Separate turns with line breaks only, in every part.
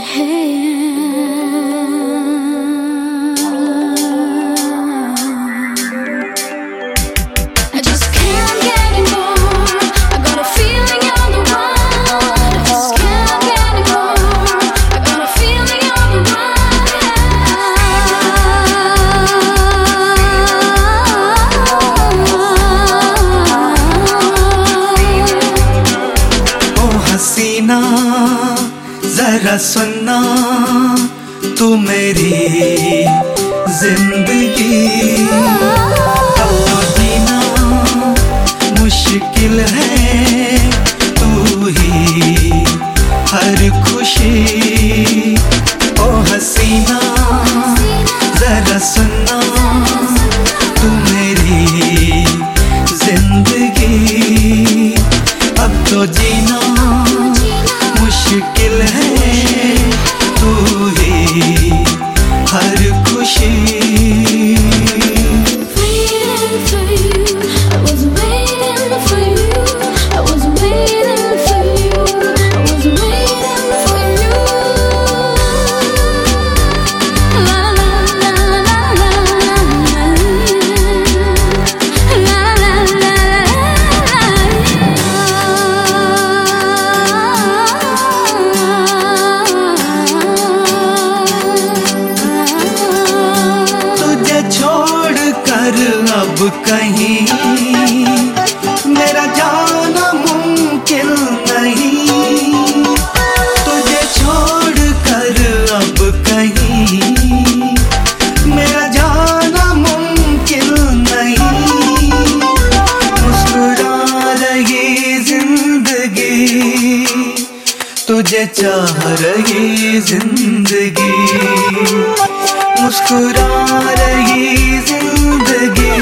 जरा सुनना तू मेरी जिंदगी, अब तो जीना मुश्किल है, तू ही हर खुशी। ओ हसीना जरा सुनना तू मेरी जिंदगी, अब तो जीना मुश्किल है, तू ही हर खुशी। अब कहीं मेरा जाना मुमकिन नहीं, तुझे छोड़ कर अब कहीं मेरा जाना मुमकिन नहीं। मुस्कुरा रही जिंदगी, तुझे चाह रही जिंदगी, मुस्कुरा रही जिंदगी,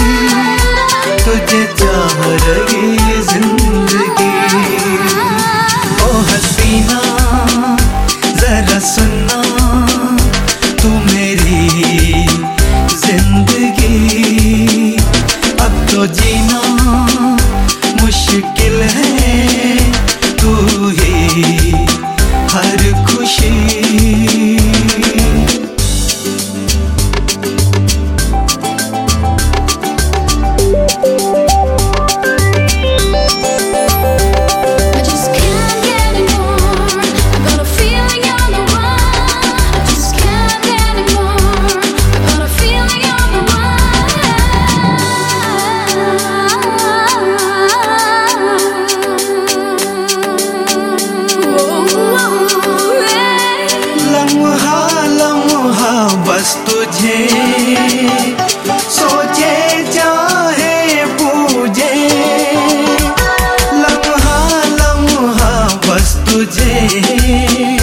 तुझे चाह रही जिंदगी। ओ हसीना जरा सुनना तू मेरी जिंदगी, अब तो जीना मुश्किल है, तू ही हर खुशी। बस तुझे सोचे चाहे पूजे, लम्हा लम्हा बस तुझे